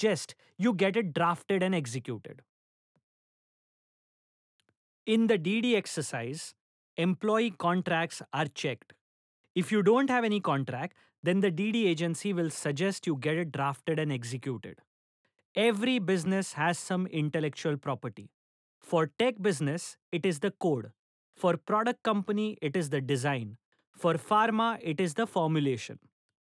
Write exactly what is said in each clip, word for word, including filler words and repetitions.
suggest you get it drafted and executed. In the D D exercise, employee contracts are checked. If you don't have any contract, then the D D agency will suggest you get it drafted and executed. Every business has some intellectual property. For tech business, it is the code. For product company, it is the design. For pharma, it is the formulation.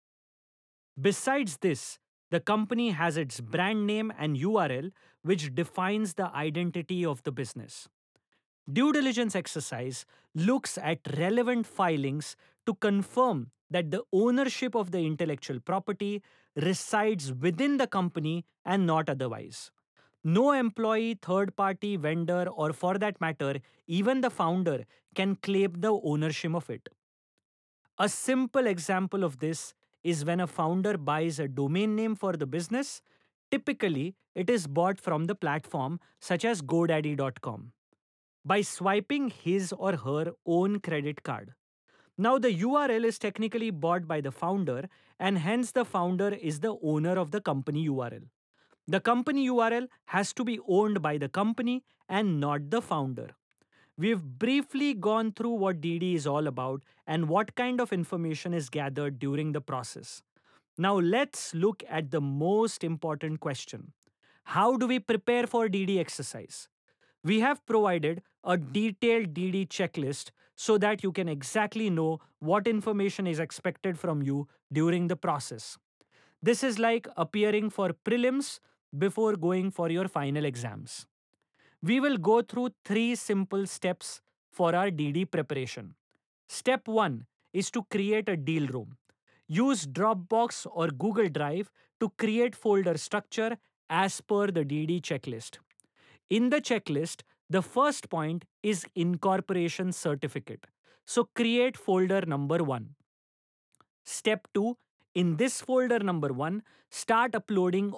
Besides this, the company has its brand name and U R L, which defines the identity of the business. Due diligence exercise looks at relevant filings to confirm that the ownership of the intellectual property resides within the company and not otherwise. No employee, third party, vendor, or for that matter, even the founder can claim the ownership of it. A simple example of this is when a founder buys a domain name for the business. Typically, it is bought from the platform such as GoDaddy dot com by swiping his or her own credit card. Now, the U R L is technically bought by the founder, and hence the founder is the owner of the company U R L. The company U R L has to be owned by the company and not the founder. We've briefly gone through what D D is all about and what kind of information is gathered during the process. Now, let's look at the most important question. How do we prepare for D D exercise? We have provided a detailed D D checklist so that you can exactly know what information is expected from you during the process. This is like appearing for prelims before going for your final exams. We will go through three simple steps for our D D preparation. Step one is to create a deal room. Use Dropbox or Google Drive to create folder structure as per the D D checklist. In the checklist, the first point is incorporation certificate. So create folder number one. Step two, in this folder number one, start uploading